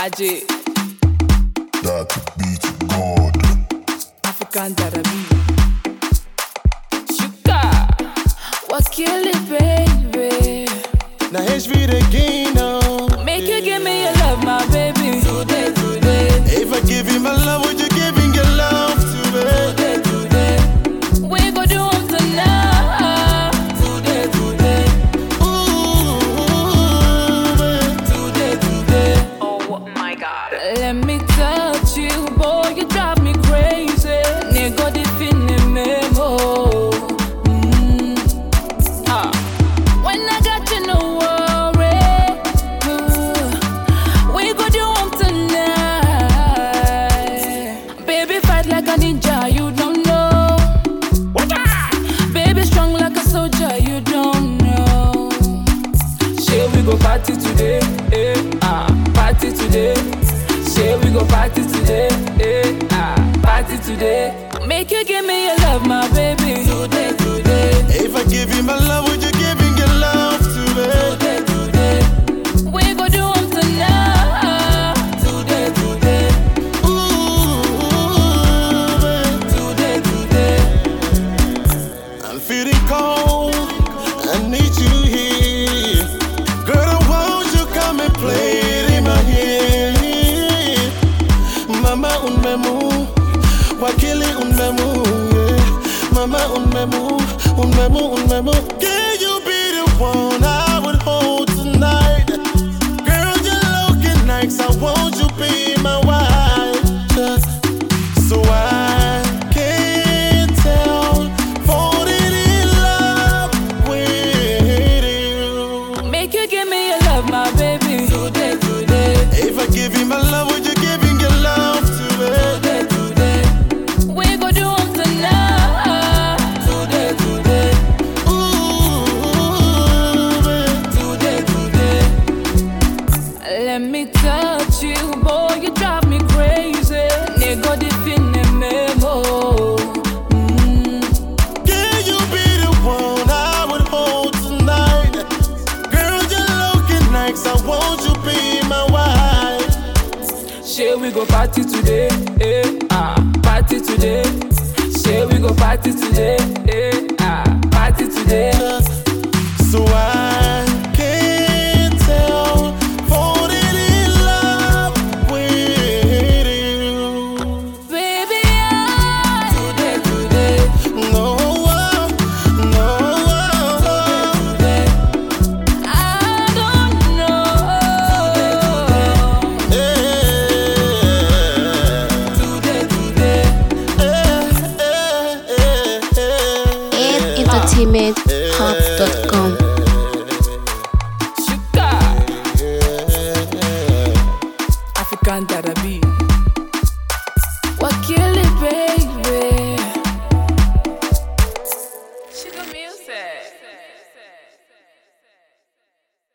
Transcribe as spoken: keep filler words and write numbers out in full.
Ajay. That beat God. African Darabi. Sugar. What kill it, baby? Now H V the game now. Make you give me your love, my baby. Today, today. If I give you my love, would you give me your love today? Today, today. We go do them tonight. Today, today. Ooh, babe. Today, today. Oh my God. Let me touch you, boy. You drive me crazy. Nigga, the feeling memo. Mm. Ah. When I got you, no worry. Ooh. We go do them tonight. Baby, fight like a ninja. You don't know. Baby, strong like a soldier. You don't know. Shall we go party today? Eh, ah, party today. Shall we go party today? Eh, ah, party today. Make you give me your love, my baby. Today, today. If I give you my love, would you give me your love today? Today, today. We go do them tonight. Today, today. Ooh, babe. Today, today. I'm feeling cold. I need you here. Girl, I want you come and play it in my head. Mama unmemu, wakili unmemu, yeah. Mama unmemu, unmemu, unmemu. Can you be the one I would hold tonight? Girl, you're looking nice. I want you be my wife. Just so I can tell, falling in love with you. Make you give me your love, my baby. Today, today. If I give you my love, would you give me your love today? Today, today. We go do them tonight. Today, today. Ooh, babe. Today, today. Let me touch you, boy. You drive me crazy. Nigga, the feeling memo. Mm. Can you be the one I would hold tonight? Girl, you're looking nice. I want you be my wife. Shall we go party today? Eh, ah, party today. Shall we go party today? Eh, ah, party today. So I can tell, falling in love with you. Baby, I today, today, No, no, today. I don't know. Today, today. yeah. ed entertainment hub dot com. Sugar. African Darabi.